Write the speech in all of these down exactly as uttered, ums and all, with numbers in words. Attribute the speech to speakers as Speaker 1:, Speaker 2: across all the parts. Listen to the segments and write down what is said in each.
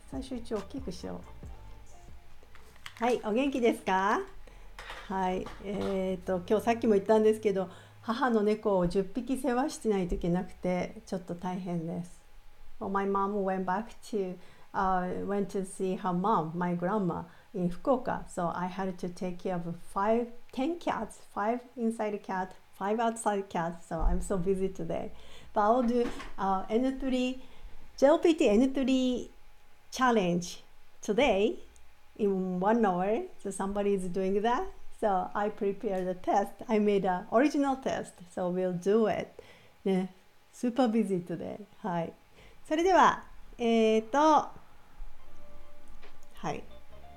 Speaker 1: 最初一応大きくしよう。はい、お元気ですか？はい、えーと今日さっきも言ったんですけど、母の猫をじゅっぴき世話しないといけなくてちょっと大変です。Well, my mom went back to uh, went to see her mom, my grandma in Fukuoka. So I had to take care of five, ten cats, five inside cat, five outside cats. So I'm so busy today. But I'll do uh, N three, J L P T N three challenge today in one hour. So somebody is doing that. So I prepared a test. I made an original test. So we'll do it. ね、super busy today. はい。それでは、えーと、はい。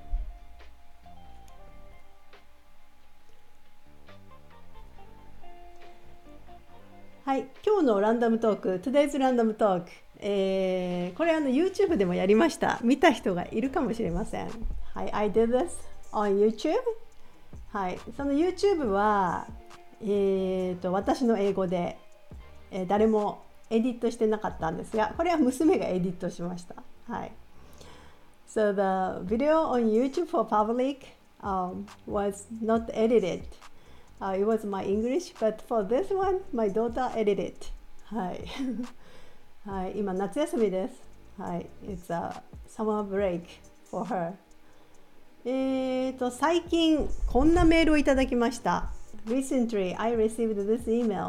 Speaker 1: はい。今日のランダムトーク、Today's Random Talk。えー、これあの YouTube でもやりました。見た人がいるかもしれません。はい。I did this on YouTube。はい。その YouTube は、えーと、私の英語で、えー、誰もエディットしてなかったんですが、これは娘がエディットしました。はい。So the video on YouTube for public um, was not edited. Uh, it was my English, but for this one, my daughter edited. はい。はい、今夏休みです。はい。It's a summer break for her. えーと、最近こんなメールをいただきました。Recently, I received this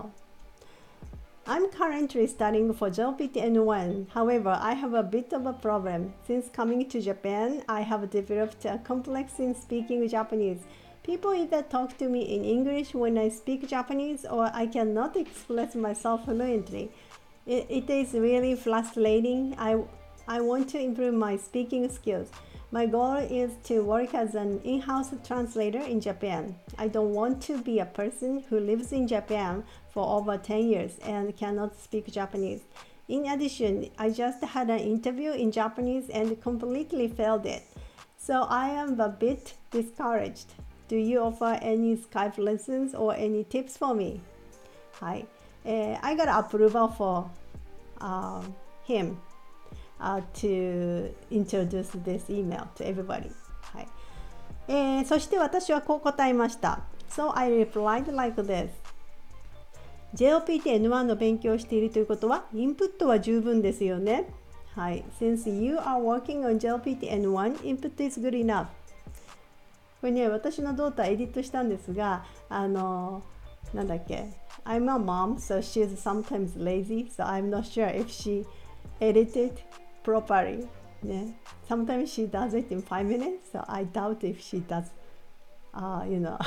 Speaker 1: email.I'm currently studying for J L P T N one. However, I have a bit of a problem. Since coming to Japan, I have developed a complex in speaking Japanese. People either talk to me in English when I speak Japanese, or I cannot express myself fluently. It, it is really frustrating. I, I want to improve my speaking skills. My goal is to work as an in-house translator in Japan. I don't want to be a person who lives in Japan for over ten years and cannot speak Japanese. In addition, I just had an interview in Japanese and completely failed it. So I am a bit discouraged. Do you offer any Skype lessons or any tips for me? はい。えー、I got approval for、uh, him、uh, to introduce this email to everybody. はい。えー、そして私はこう答えました。So I replied like this.ジェイエルピーティーエヌワン の勉強をしているということは、インプットは十分ですよね。はい。Since you are working on ジェイエルピーティーエヌワン, input is good enough. これね、私のドーターエディットしたんですが、あの、なんだっけ。I'm a mom, so she's sometimes lazy, so I'm not sure if she edited properly. ね。Sometimes she does it in five minutes, so I doubt if she does,、uh, you know,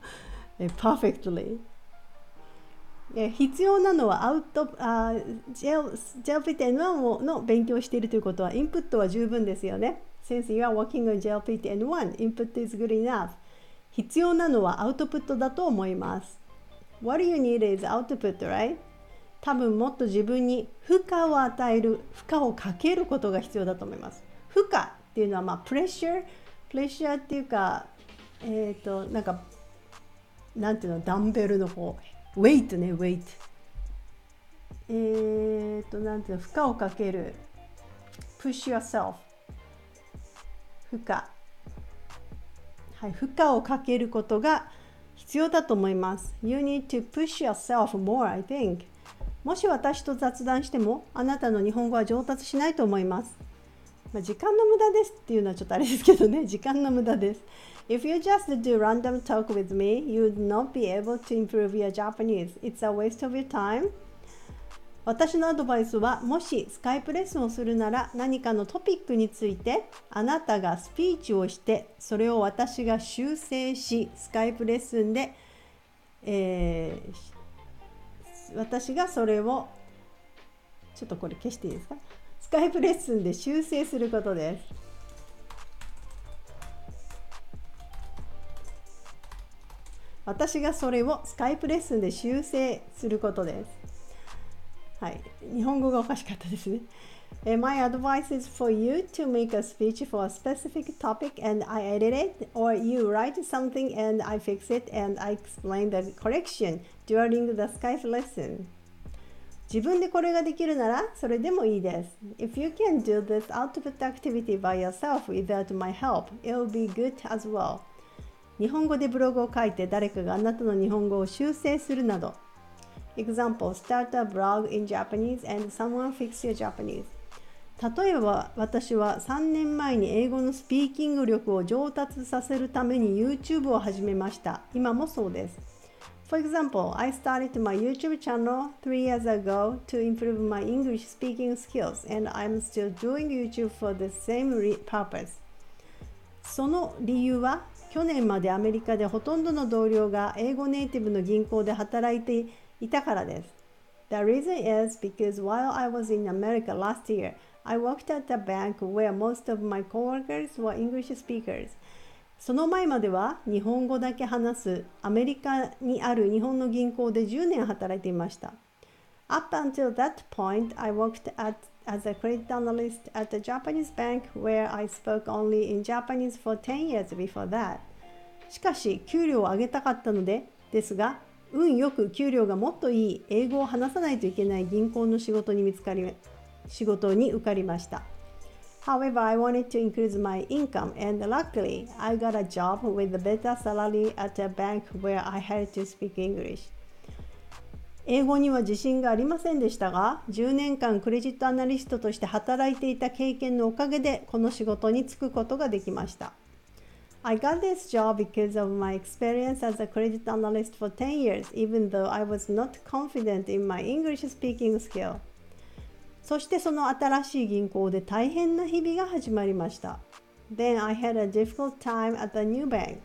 Speaker 1: perfectly.必要なのはアウトあ ジェイエルピーティーエヌワン の勉強をしているということはインプットは十分ですよね。Since you are working on ジェイエルピーティーエヌワン, input is good enough. 必要なのはアウトプットだと思います。What you need is output, right? 多分もっと自分に負荷を与える、負荷をかけることが必要だと思います。負荷っていうのはまあプレッシャー、プレッシャーっていうか、えっとなんかなんていうのダンベルの方。ウェイトね、ウェイト。えーと、なんていうの、負荷をかける。push yourself。負荷。はい、負荷をかけることが必要だと思います。You need to push yourself more, I think. もし私と雑談しても、あなたの日本語は上達しないと思います。まあ、時間の無駄ですっていうのはちょっとあれですけどね、時間の無駄です。If you just do random talk with me, you would not be able to improve your Japanese. It's a waste of your time. 私のアドバイスは、もしスカイプレッスンをするなら何かのトピックについてあなたがスピーチをして、それを私が修正し、スカイプレッスンで、えー、私がそれをちょっとこれ消していいですか？スカイプレッスンで修正することです。私がそれをスカイプレッスンで修正することです。はい、日本語がおかしかったですね。My advice is for you to make a speech for a specific topic and I edit it, or you write something and I fix it and I explain the correction during the Skype lesson. 自分でこれができるならそれでもいいです。If you can do this output activity by yourself without my help, it will be good as well. 日本語でブログを書いて誰かがあなたの日本語を修正するなど。Example, start a blog in Japanese and someone fix your Japanese. 例えば私はさんねんまえに英語のスピーキング力を上達させるために YouTube を始めました。今もそうです。For example, I started my YouTube channel three years ago to improve my English speaking skills, and I'm still doing YouTube for the same purpose. その理由は、去年までアメリカでほとんどの同僚が英語ネイティブの銀行で働いていたからです。The reason is because while I was in America last year, I worked at a bank where most of my coworkers were English speakers.その前までは日本語だけ話すアメリカにある日本の銀行でじゅうねん働いていました。Up until that point, I worked at, as a credit analyst at a Japanese bank where I spoke only in Japanese for ten years before that. しかし、給料を上げたかったので、ですが、運よく給料がもっといい英語を話さないといけない銀行の仕事に見つかり、仕事に受かりました。However, I wanted to increase my income, and luckily, I got a job with a better salary at a bank where I had to speak English. 英語には自信がありませんでしたが、じゅうねんかんクレジットアナリストとして働いていた経験のおかげで、この仕事に就くことができました。I got this job because of my experience as a credit analyst for ten years, even though I was not confident in my English speaking skill.そしてその新しい銀行で大変な日々が始まりました。Then I had a difficult time at the new bank.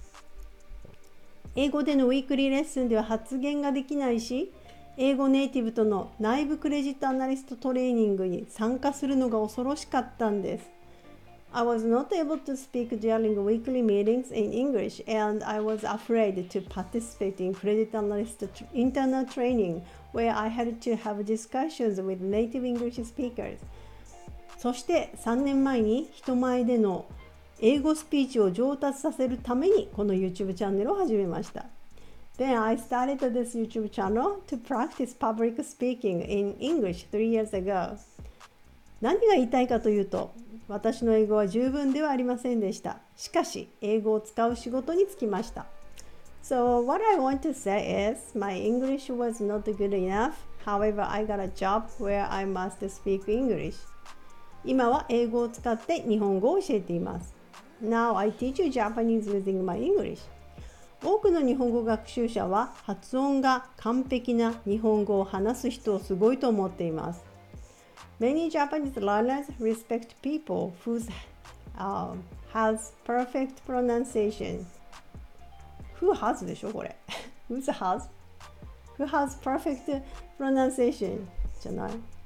Speaker 1: 英語でのウィークリーレッスンでは発言ができないし、英語ネイティブとの内部クレジットアナリストトレーニングに参加するのが恐ろしかったんです。I was not able to speak during weekly meetings in English, and I was afraid to participate in credit analyst internal training where I had to have discussions with native English speakers. そしてさんねんまえに人前での英語スピーチを上達させるためにこの YouTube チャンネルを始めました。Then I started this YouTube channel to practice public speaking in English three years ago. 何が言いたいかというと、私の英語は十分ではありませんでした。しかし、英語を使う仕事に就きました。So what I want to say is, my English was not good enough. However, I got a job where I must speak English. 今は英語を使って日本語を教えています。Now I teach you Japanese using my English. 多くの日本語学習者は発音が完璧な日本語を話す人をすごいと思っています。Many Japanese learners respect people who uh, has perfect pronunciation. Who has でしょこれ。Who's has? Who has perfect pronunciation じゃない。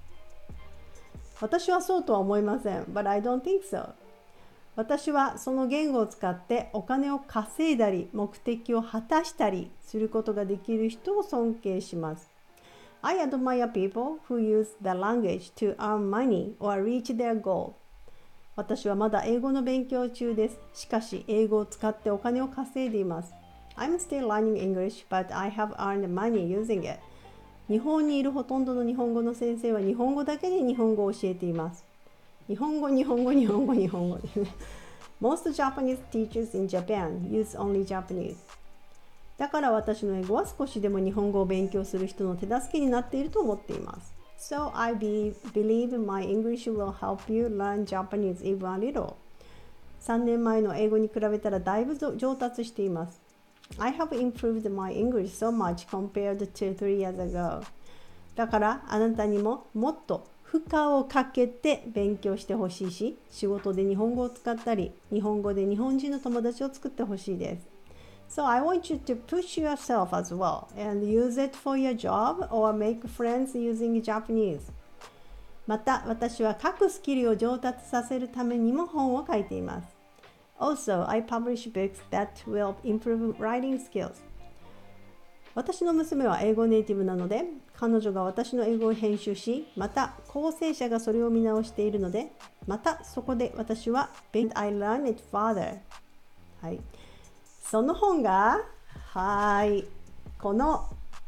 Speaker 1: 私はそうとは思いません。But I don't think so. 私はその言語を使ってお金を稼いだり、目的を果たしたりすることができる人を尊敬します。I admire people who use the language to earn money or reach their goal. 私はまだ英語の勉強中です。しかし、英語を使ってお金を稼いでいます。I'm still learning English, but I have earned money using it. 日本にいるほとんどの日本語の先生は日本語だけで日本語を教えています。日本語、日本語、日本語、日本語ですね。Most Japanese teachers in Japan use only Japanese.だから私の英語は少しでも日本語を勉強する人の手助けになっていると思っています。So I be, believe my English will help you learn Japanese even a little. さんねんまえの英語に比べたらだいぶ上達しています。I have improved my English so much compared to three years ago. だからあなたにももっと負荷をかけて勉強してほしいし、仕事で日本語を使ったり、日本語で日本人の友達を作ってほしいです。So I want you to push yourself as well and use it for your job or make friends using Japanese. また、私は各スキルを上達させるためにも本を書いています。Also, I publish books that will improve writing skills. 私の娘は英語ネイティブなので、彼女が私の英語を編集し、また構成者がそれを見直しているので、またそこで私は And I learn it further. はい。その本が、はい、この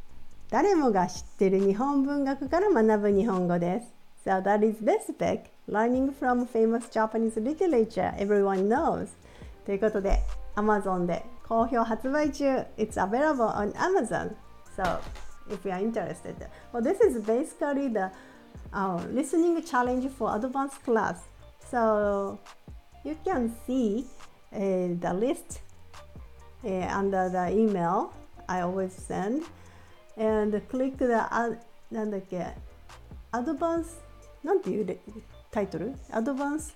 Speaker 1: 誰もが知ってる日本文学から学ぶ日本語です。So that is this book, Learning from Famous Japanese Literature Everyone Knows. ということで、Amazon で好評発売中。It's available on Amazon. So, if you are interested. Well, this is basically the uh, listening challenge for advanced class. So, you can see uh, the list uh, under the email I always send. And click the, uh, なんだっけ、Advanced、なんていうタイトル Advanced、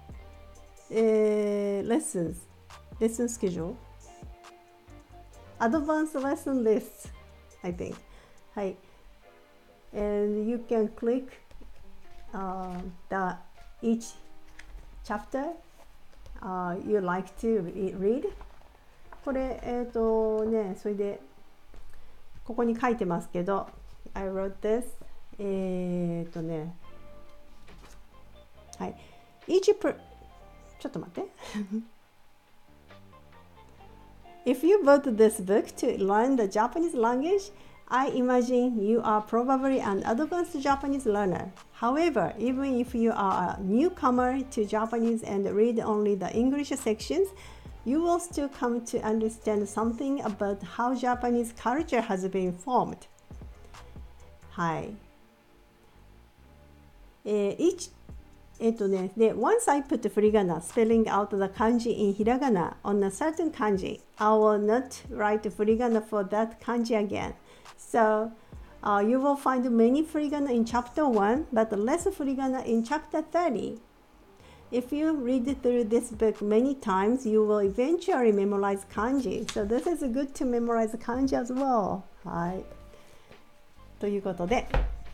Speaker 1: えー、Lessons、Lesson Schedule、Advanced Lesson List, I think. はい。And you can click、uh, the each chapter、uh, you like to read. これ、えっとね、それで、ここに書いてますけど、I wrote this. えーっとね、はい。Each per... ちょっと待って。If you bought this book to learn the Japanese language, I imagine you are probably an advanced Japanese learner. However, even if you are a newcomer to Japanese and read only the English sections, you will still come to understand something about how Japanese culture has been formed. はい。えー、each えっとね、で、once I put furigana, spelling out the kanji in hiragana on a certain kanji, I will not write furigana for that kanji again. So, uh, you will find many furigana in chapter one, but less furigana in chapter thirty.If you read through this book many times, you will eventually memorize kanji. So this is good to memorize kanji as well. はい。ということで、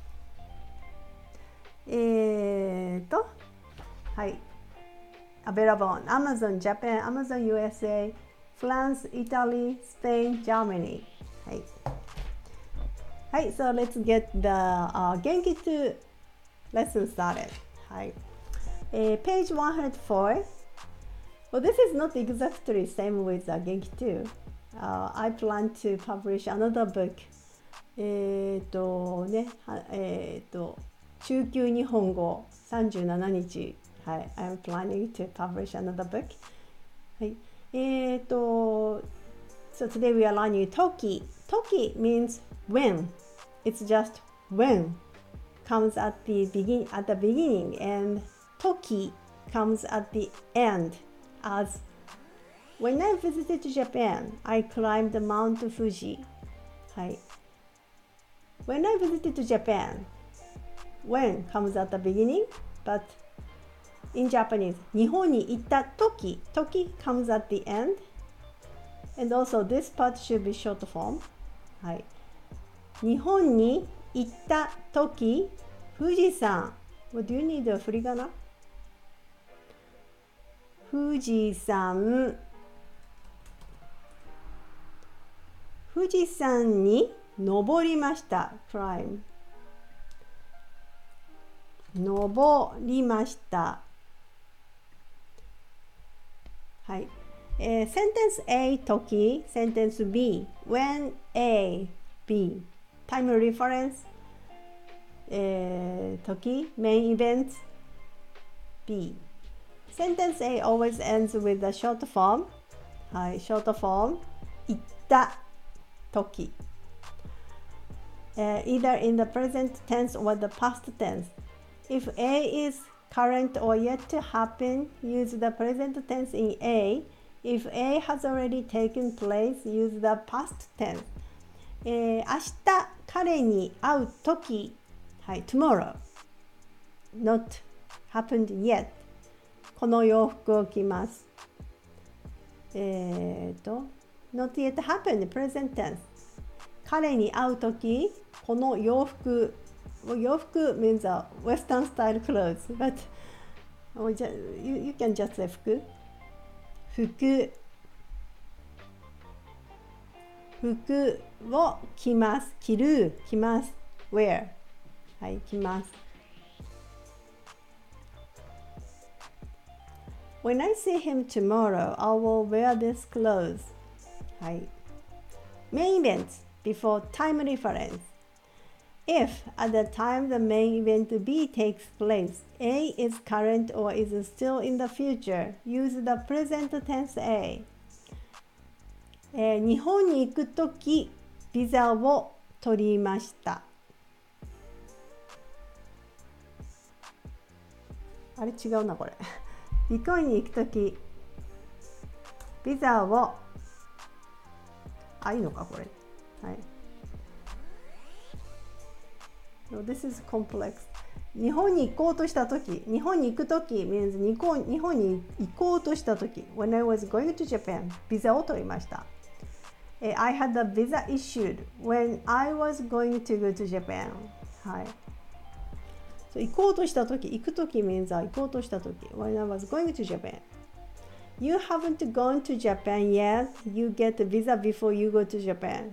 Speaker 1: えーと、はい。Available on Amazon Japan, Amazon U S A, France, Italy, Spain, Germany. はい。はい。So let's get the、uh, 元気to lesson started. はい。Uh, page one hundred four. Well, this is not exactly same with uh, Genki two. Uh, I plan to publish another book. えっとね、えっと中級日本語さんじゅうしちにち。はい、I'm planning to publish another book. はい。えっと So today we are learning Toki. Toki means when. It's just when comes at the begin at the beginning and Toki comes at the end as when I visited Japan, I climbed Mount Fuji. はい。When I visited Japan, when comes at the beginning, but in Japanese, 日本に行った時, Toki comes at the end. And also this part should be short form. はい。日本に行った時、富士山。What do you need a 振り仮名富士山富士山に登りました climb 登りましたはい、えー、sentence A 時 sentence B when A B time reference えー、時 main events B Sentence A always ends with the short form. はい、short form. 行った時。Uh, either in the present tense or the past tense. If A is current or yet to happen, use the present tense in A. If A has already taken place, use the past tense. えー、明日彼に会う時。はい、tomorrow. Not happened yet.この洋服を着ます。えっと、not yet happened, present tense。彼に会うとき、この洋服、洋服 means a western style clothes, but you, you can just say 服。服。服を着ます。着る、着ます。wear。はい、着ます。When I see him tomorrow, I will wear this clothes. はい。Main events before time reference. If at the time the main event B takes place, A is current or is still in the future, use the present tense A. えー、日本に行くとき、ビザを取りました。あれ違うなこれ。日本に行くとき、ビザを、あ、いいのかこれ。はい。No, this is complex. 日本に行こうとしたとき、日本に行くとき means 日本日本に行こうとしたとき when I was going to Japan ビザを取りました。I had the visa issued when I was going to go to Japan. はい。So, 行こうとしたとき、行くとき means 行こうとしたとき when I was going to Japan. You haven't gone to Japan yet. You get the visa before you go to Japan.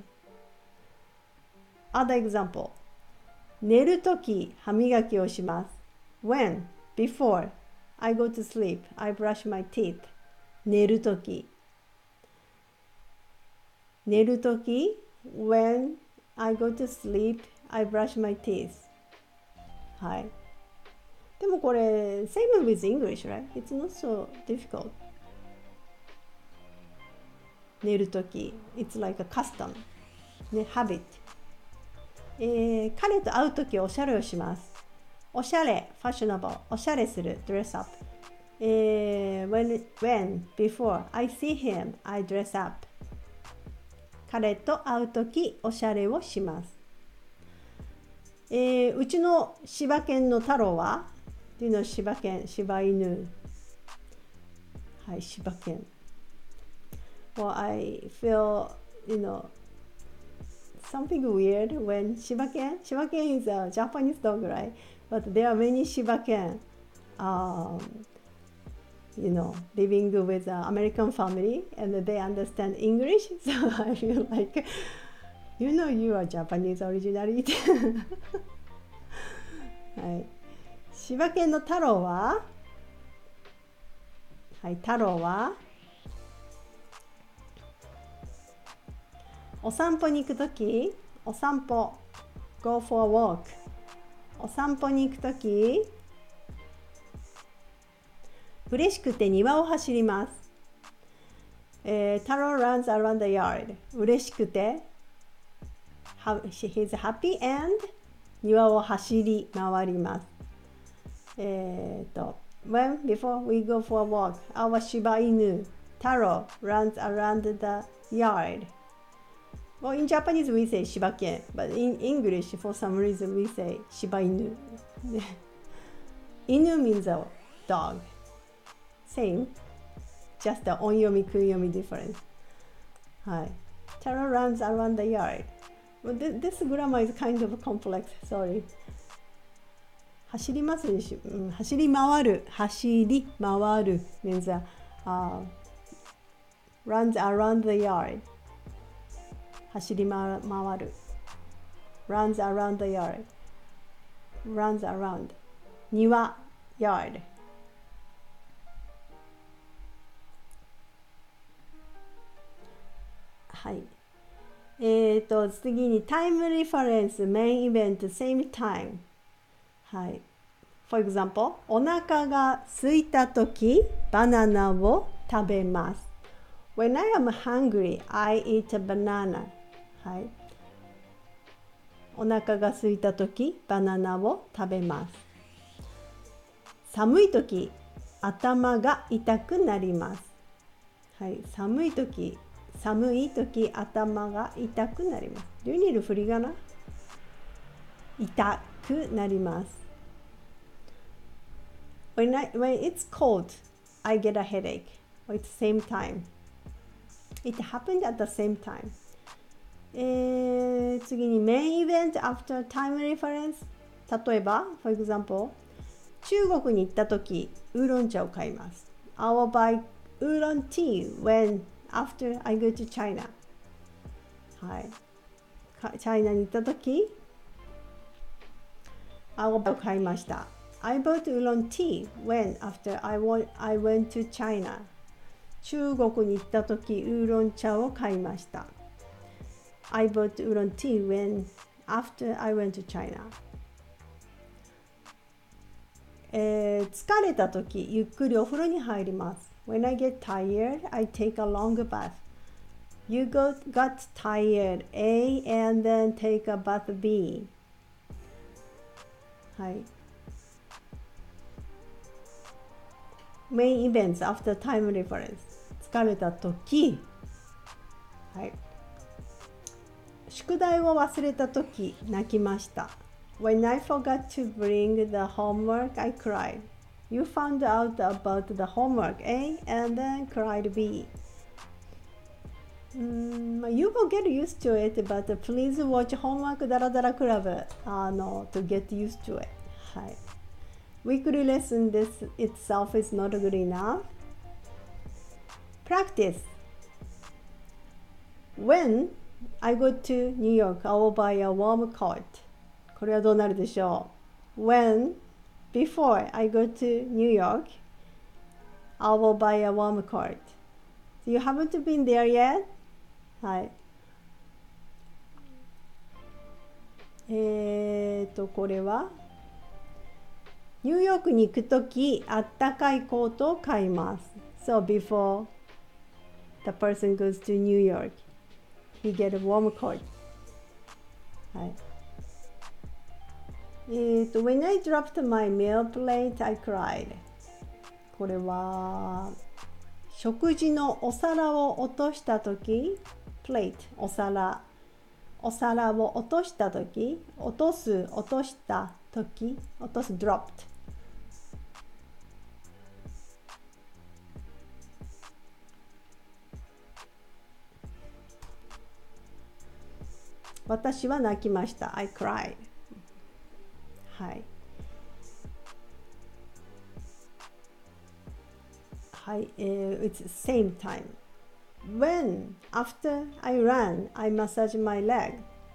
Speaker 1: Other example.寝るとき歯磨きをします。When? Before. I go to sleep. I brush my teeth. 寝るとき。寝るとき When I go to sleep, I brush my teeth. はい。でもこれ、same with English, right? It's not so difficult. 寝るとき It's like a custom. ね、habit.えー、彼と会うときおしゃれをします。おしゃれ、ファッショナブル、おしゃれする、dress up。えー、when, when, before, I see him, I dress up。彼と会うときおしゃれをします。えー、うちの柴犬の太郎は、っていうの柴犬、柴犬。はい、柴犬。Well, I feel, you know,something weird when Shiba Ken, Shiba Ken is a Japanese dog, right? But there are many Shiba Ken, um, you know, living with an American family and they understand English. So I feel like, you know, you are Japanese originally. はい。柴犬の太郎は、はい、太郎は、お散歩に行くとき、お散歩、go for a walk。お散歩に行くとき、嬉しくて庭を走ります。えー、太郎 runs around the yard。嬉しくて、he's happy and 庭を走り回ります。えーと、when before we go for a walk, our Shiba Inu, Taro runs around the yard.Well, in Japanese we say Shiba Ken, but in English, for some reason, we say Shiba Inu. Inu means a dog. Same, just the onyomi, kunyomi difference. はい。Taro runs around the yard. Well, this, this grammar is kind of complex. Sorry. 走りますでしょ、うん、走り回る、走り回る means、uh, runs around the yard.走り回る runs around the yard runs around 庭 yard はいえーと次に time reference main event same time はい for example お腹が空いたときバナナを食べます when I am hungry I eat a bananaはい、お腹が空いたときバナナを食べます。寒いとき頭が痛くなります。はい、寒いとき寒いとき頭が痛くなります。Do you need 振り仮名？痛くなります。When, I, when it's cold, I get a headache. At the same time. It happened at the same time.えー、次に main event after time reference 例えば for example 中国に行ったときウーロン茶を買います I will buy ウーロン tea when after I go to China はいチャイナに行ったとき I will buy を買いました I bought ウーロン tea when after I, want, I went to China 中国に行ったときウーロン茶を買いましたI bought oolong tea when after I went to China. えー、疲れたとき、ゆっくりお風呂に入ります。When I get tired, I take a long bath. You got, got tired A and then take a bath B. はい。Main events after time reference. 疲れたとき。はい。宿題を忘れたとき、泣きました。When I forgot to bring the homework, I cried. You found out about the homework A and then cried B. Mm, you will get used to it, but please watch Homework ダラダラクラブあの to get used to it. はい。Weekly lesson this itself is not good enough. Practice. When I go to New York, I will buy a warm coat. これはどうなるでしょう When, before I go to New York, I will buy a warm coat. You haven't been there yet? はい。えーと、これはニューヨークに行くとき、あったかいコートを買います。So before the person goes to New York, he get a warm coat. はい。えーと、When I dropped my meal plate, I cried. これは食事のお皿を落としたとき、plate お皿お皿を落としたとき、落とす落としたとき、落とす dropped。私は泣きました。I cried。はい。はい、えー、it's same time. When, after I ran, I massage my leg.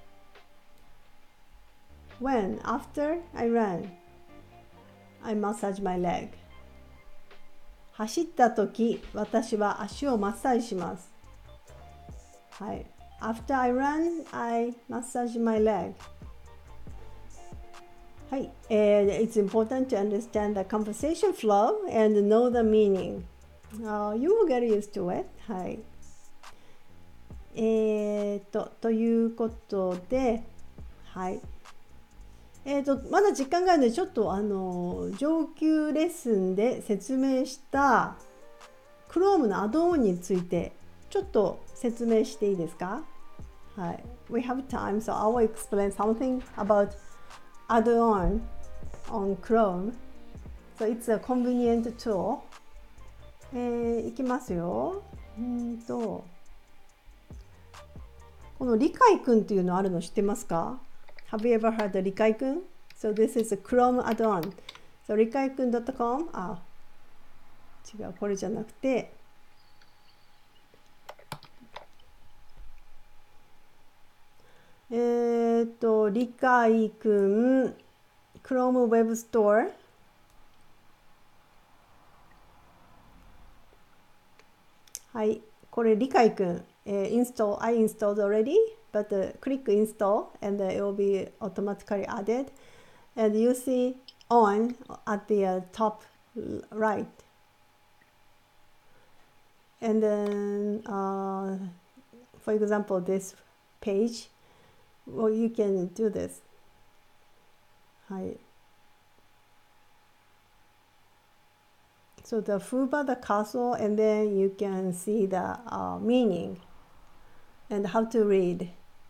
Speaker 1: When, after I ran, I massage my leg. 走ったとき、私は足をマッサージします。はい。After I run, I massage my leg. はい。えー、it's important to understand the conversation flow and know the meaning.Uh, you will get used to it. はい。えーと、ということで、はい。えーと、まだ時間があるので、ちょっとあの、上級レッスンで説明した Chrome のアドオンについて、ちょっと説明していいですか？はい。We have time, so I will explain something about add-on on Chrome. So it's a convenient tool.えー、いきますよ。うんとこの理解くんっていうのあるの知ってますか？ Have you ever heard 理解くん？ So this is a Chrome add-on. So 理解くん .com あ、違う、これじゃなくてえー、っと理解くん Chrome Web Storeはい、これ理解くん、えー、install, I installed already, but uh, click install and uh, it will be automatically added. And you see on at the uh, top right. And then, uh, for example, this page, well, you can do this. はい。So the Fuba, the castle, and then you can see the uh, meaning and how to read.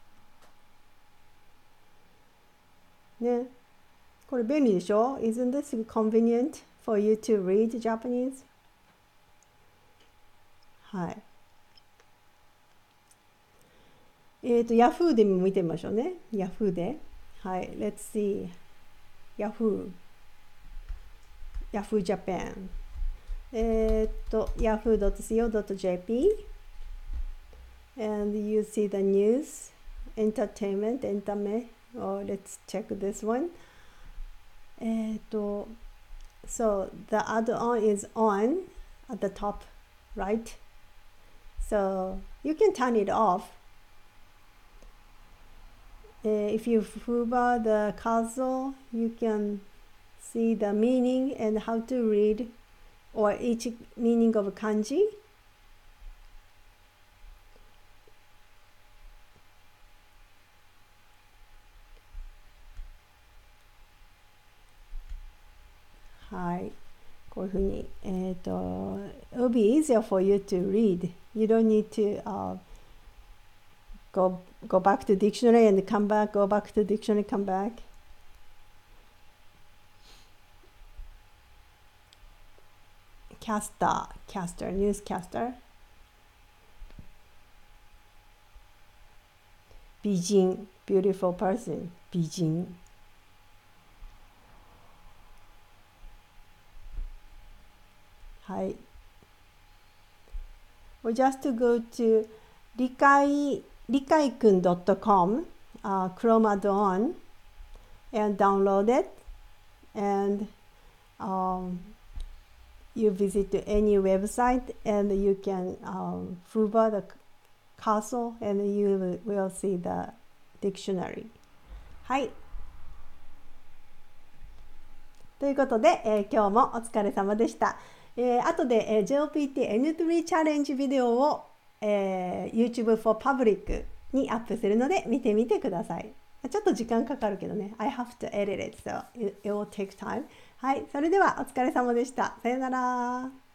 Speaker 1: ね、これ便利でしょ？ Isn't this convenient for you to read Japanese? はい。えっと、Yahoo でも見てみましょうね。Yahoo で。はい。Let's see. Yahoo. Yahoo Japan. えっと、ヤフー ドットシーオー ドット ジェーピー and you see the news, entertainment, エンタメ or let's check this one. えっと、so the add-on is on at the top right. So you can turn it off. Uh, if you hover the cursor, you can see the meaning and how to read or each meaning of kanji. Hi. こういうふうに、えっと、it'll be easier for you to read. You don't need to、uh, go, go back to dictionary and come back, go back to dictionary, come back. Caster, caster, newscaster. 美人, beautiful person, 美人. Hi. Or just to go to rikai, rikaikun dot com, uh, Chrome add-on, and download it, and um, you visit any website and you can um, hover the cursor and you will see the dictionary. はい。ということで、えー、今日もお疲れ様でした。えー、後で、えー、ジェーオーピーティーエヌスリー チャレンジビデオを、えー、YouTube for Public にアップするので見てみてください。ちょっと時間かかるけどね。I have to edit it, so it will take time. はい、それではお疲れ様でした。さよなら。